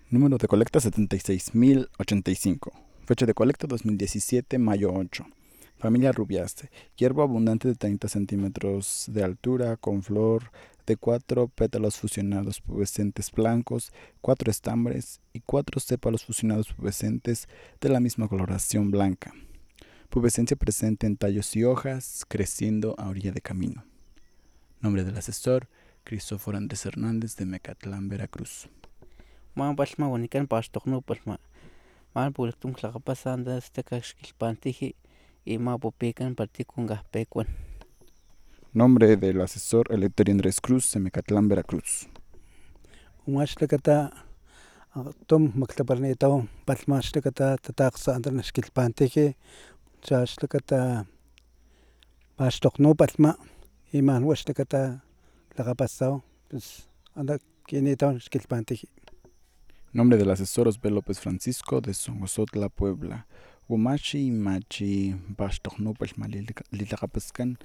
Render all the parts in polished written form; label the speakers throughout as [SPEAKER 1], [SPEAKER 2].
[SPEAKER 1] Número de colecta 76.085. Fecha de colecta 2017, mayo 8. Familia Rubiaste. Hierba abundante de 30 centímetros de altura, con flor de 4 pétalos fusionados pubescentes blancos, 4 estambres y 4 sépalos fusionados pubescentes de la misma coloración blanca. Pubescencia presente en tallos y hojas, creciendo a orilla de camino. Nombre del asesor: Cristóforo Andrés Hernández, de Mecatlán, Veracruz.
[SPEAKER 2] Palma Guanican Pastogno Palma Mal Pultum Clapasanda Stacashkilpantiji y Mapopecan Particun Gaspecuan.
[SPEAKER 1] Nombre del asesor: Eleuterio Andrés Cruz, de Mecatlán, Veracruz.
[SPEAKER 3] Umashtakata Tom Mactaparnito Palmashtakata Tataxa Andanashkilpantiji Chashtakata Pastogno Palma y Manwashtakata Lagapasao, pues anda quinito Shkilpantiji.
[SPEAKER 1] Nombre del asesor: Osbel López Francisco, de Songosotla, Puebla. Umachi Machi Bastognopal Malilacapascan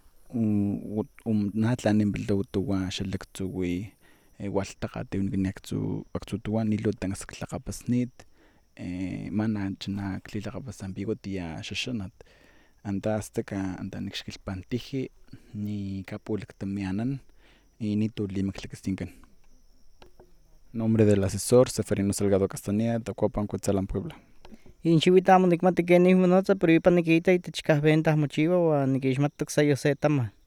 [SPEAKER 1] Natlan en Bildotua Shalektuwi Waltacate Unginactu Actutuan Nilutan Sklacapasnit Manachna Clilacapasan Bigotia Shashanat Antasteca Antanixkilpantiji ni Capulectamianan y Nitu Limaclextincan. Nombre del asesor: Seferino Salgado Castañeda, Tacuapan, Cuetzalan, Puebla.
[SPEAKER 2] Inchivitamo Nikmatikeni Monota, pero Ipanikita y Tichkas Ventas Mochiva, o Nikishmatok Sayo Setama.